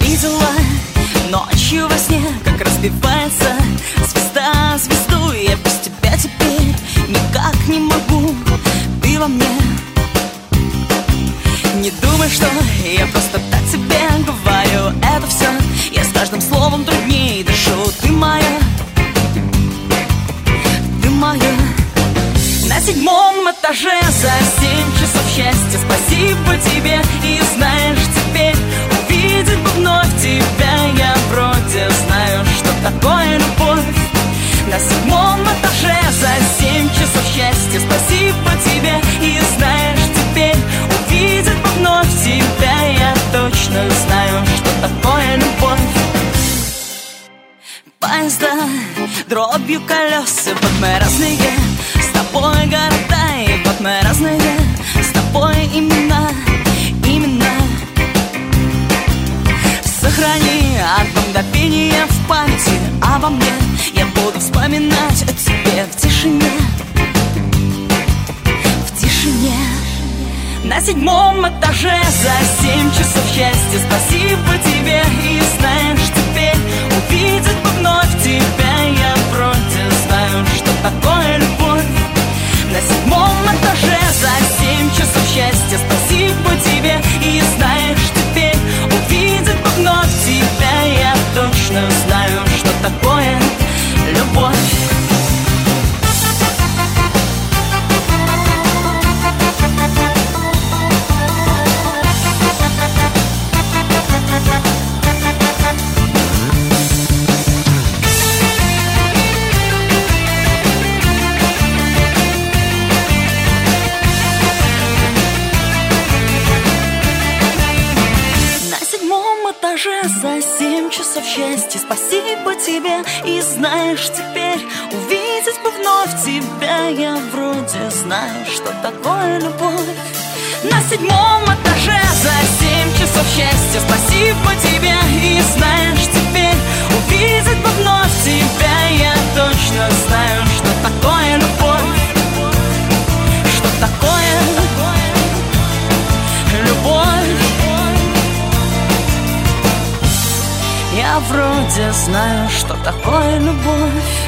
видела ночью во сне, как разбивается звезда звезду. Я без тебя теперь никак не могу, ты во мне. Не думай, что я просто так тебе говорю это все. Я с каждым словом труднее дышу. Ты моя, ты моя. На 7-м этаже за 7 часов счастья. Спасибо тебе. И знаешь, теперь увидеть бы вновь тебя я вроде знаю, что такое любовь. На 7-м этаже за 7 часов счастья. Спасибо тебе. И знаешь, теперь увидеть бы вновь тебя я точно знаю, что такое любовь. Поезда дробью колеса, вот мы разные с тобой города, и вот мы разные с тобой имена, имена. Сохрани одно мгновение в памяти обо мне. Я буду вспоминать о тебе в тишине, в тишине. На 7-м этаже за 7 часов счастья. Спасибо тебе. И знаешь, теперь увидеть бы вновь тебя я вроде знаю, что такое любовь. На 7-м этаже за 7 часов счастья. Спасибо тебе. И знаешь, теперь увидеть бы вновь тебя я точно знаю, что такое любовь. За 7 часов счастья. Спасибо тебе. И знаешь, теперь увидеть бы вновь тебя я вроде знаю, что такое любовь. На 7-м этаже за 7 часов счастья. Спасибо тебе. И знаешь, теперь увидеть бы вновь тебя я точно знаю, что такое любовь. Что такое любовь. Я вроде знаю, что такое любовь.